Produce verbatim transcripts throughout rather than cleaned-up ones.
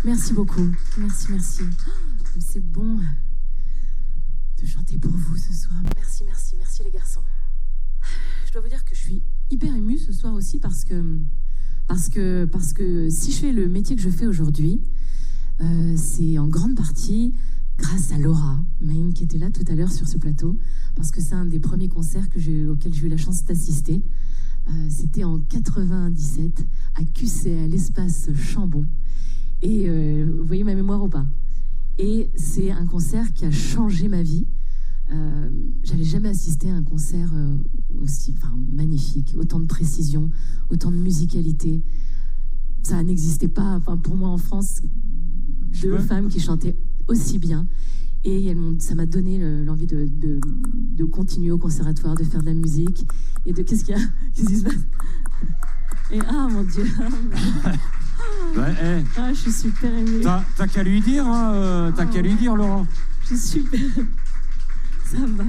Merci beaucoup. Merci, merci. Oh, c'est bon de chanter pour vous ce soir. Merci, merci, merci les garçons. Je dois vous dire que je suis hyper émue ce soir aussi parce que, parce que, parce que si je fais le métier que je fais aujourd'hui, euh, c'est en grande partie grâce à Laura Main qui était là tout à l'heure sur ce plateau, parce que c'est un des premiers concerts que j'ai, auxquels j'ai eu la chance d'assister. Euh, c'était en quatre-vingt-dix-sept à Q C, à l'espace Chambon. Et euh, vous voyez ma mémoire ou pas? Et c'est un concert qui a changé ma vie. Euh, j'avais jamais assisté à un concert euh, aussi enfin, magnifique, autant de précision, autant de musicalité. Ça n'existait pas, enfin, pour moi en France, deux femmes qui chantaient aussi bien. Et elles m'ont, ça m'a donné le, l'envie de, de, de continuer au conservatoire, de faire de la musique. Et de... Qu'est-ce qu'il y a? Qu'est-ce qui se passe? Et ah, mon Dieu. Ouais, hey. Ah, je suis super émue. T'as, t'as qu'à lui dire, hein, euh, t'as oh, qu'à lui dire, Laurent. Je suis super... Ça va.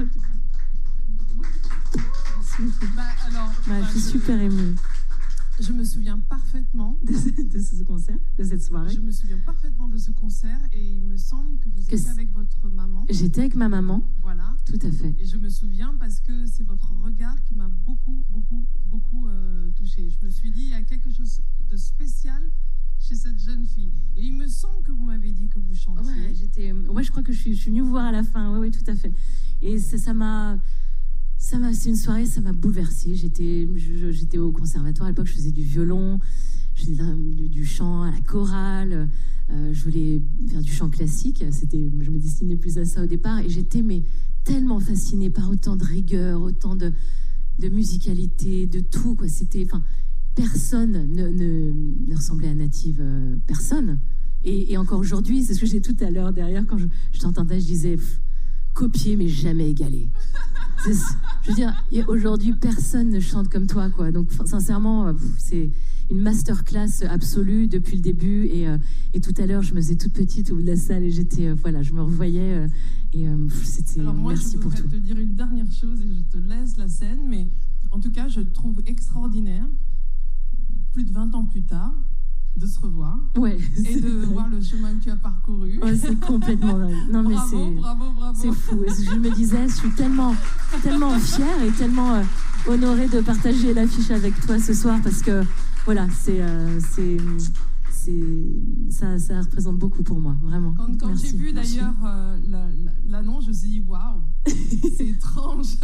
Bah, alors, bah, bah, je suis je... super émue. Je me souviens parfaitement de ce, de ce concert, de cette soirée. Je me souviens parfaitement de ce concert et il me semble que vous étiez que avec votre maman. J'étais avec ma maman. Voilà. Tout à fait. Et je me souviens parce que c'est votre regard qui m'a beaucoup, beaucoup, beaucoup euh, touchée. Je me suis dit, il y a quelque chose de spécial chez cette jeune fille. Et il me semble que vous m'avez dit que vous chantiez. Ouais, j'étais... ouais je crois que je suis, je suis venue vous voir à la fin. Oui, oui, tout à fait. Et ça, ça m'a... Ça m'a, c'est une soirée, ça m'a bouleversée. J'étais, je, j'étais au conservatoire à l'époque, je faisais du violon, je faisais du, du chant à la chorale, euh, je voulais faire du chant classique. C'était, je me destinais plus à ça au départ, et j'étais mais tellement fascinée par autant de rigueur, autant de, de musicalité, de tout quoi. C'était, enfin, personne ne, ne, ne ressemblait à Native, euh, personne. Et, et encore aujourd'hui, c'est ce que j'ai tout à l'heure derrière quand je, je t'entendais, je disais pff, copier mais jamais égaler. C'est, je veux dire, aujourd'hui, personne ne chante comme toi, quoi. Donc, sincèrement, c'est une masterclass absolue depuis le début. Et, euh, et tout à l'heure, je me faisais toute petite au bout de la salle et j'étais, euh, voilà, je me revoyais. Euh, et euh, c'était. Alors moi, merci pour tout. Je voudrais te dire une dernière chose et je te laisse la scène, mais en tout cas, je trouve extraordinaire, plus de vingt ans plus tard, de se revoir ouais, et de vrai. voir le chemin que tu as parcouru. Ouais, c'est complètement dingue. Non, mais bravo, c'est, bravo, bravo. C'est fou. Et je me disais, je suis tellement, tellement fière et tellement euh, honorée de partager l'affiche avec toi ce soir parce que, voilà, c'est, euh, c'est, c'est, ça, ça représente beaucoup pour moi, vraiment. Quand, quand merci, j'ai vu merci. d'ailleurs euh, la, la, l'annonce, je me suis dit, waouh, c'est étrange.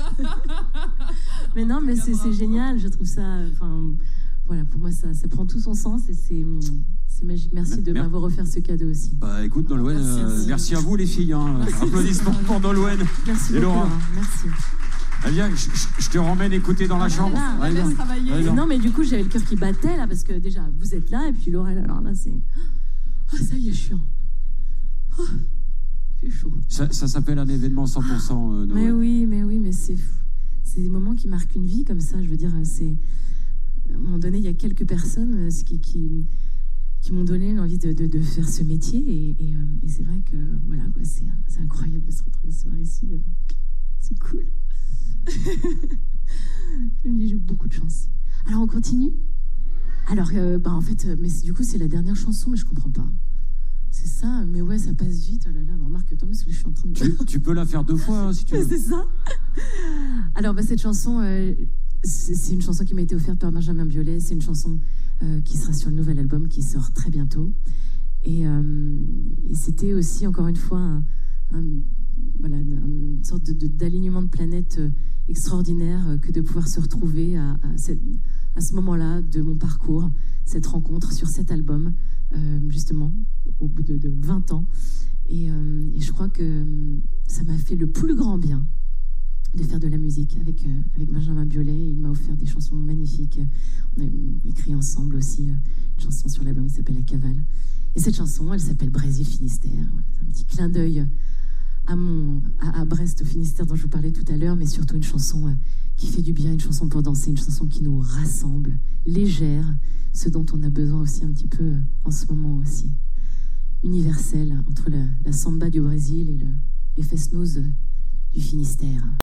Mais non, mais c'est, c'est génial. Je trouve ça, enfin... Voilà, pour moi, ça, ça prend tout son sens et c'est, c'est magique. Merci de m'avoir offert ce cadeau aussi. Bah écoute, Nolwenn, merci, euh, merci à vous les filles. Hein. Applaudissements pour Nolwenn merci et beaucoup, Laura. Laura. Merci. Eh bien, je, je te ramène écouter dans la ah, chambre. Là, allez, allez, travailler. allez, non, mais du coup, j'avais le cœur qui battait là parce que déjà, vous êtes là et puis Laura, alors là, c'est... Oh, ça y est, je suis en... Oh, c'est chaud. Ça, ça s'appelle un événement cent pour cent, euh, Nolwenn. Mais oui, mais oui, mais c'est... C'est des moments qui marquent une vie comme ça, je veux dire, c'est... À un moment donné, il y a quelques personnes qui, qui, qui m'ont donné l'envie de, de, de faire ce métier. Et, et, et c'est vrai que voilà, quoi, c'est, c'est incroyable de se retrouver ce soir ici. C'est cool. Je me dis, j'ai beaucoup de chance. Alors, on continue ? Alors, euh, bah, en fait, mais du coup, c'est la dernière chanson, mais je comprends pas. C'est ça, mais ouais, ça passe vite. Oh là là, remarque, attends, parce que je suis en train de... Tu, tu peux la faire deux fois, hein, si tu veux. C'est ça. Alors, bah, cette chanson... Euh, C'est, c'est une chanson qui m'a été offerte par Benjamin Biolay. C'est une chanson euh, qui sera sur le nouvel album qui sort très bientôt. Et, euh, et c'était aussi, encore une fois, un, un, voilà, une sorte de, de, d'alignement de planète euh, extraordinaire euh, que de pouvoir se retrouver à, à, cette, à ce moment-là de mon parcours, cette rencontre sur cet album, euh, justement, au bout de, de vingt ans. Et, euh, et je crois que ça m'a fait le plus grand bien de faire de la musique avec, euh, avec Benjamin Biolay. Il m'a offert des chansons magnifiques. On a écrit ensemble aussi euh, une chanson sur l'album qui s'appelle La Cavale. Et cette chanson, elle s'appelle Brésil Finistère. C'est un petit clin d'œil à, mon, à, à Brest, au Finistère dont je vous parlais tout à l'heure, mais surtout une chanson euh, qui fait du bien, une chanson pour danser, une chanson qui nous rassemble, légère, ce dont on a besoin aussi un petit peu euh, en ce moment aussi. Universelle, entre la, la samba du Brésil et le, les fest-noz du Finistère.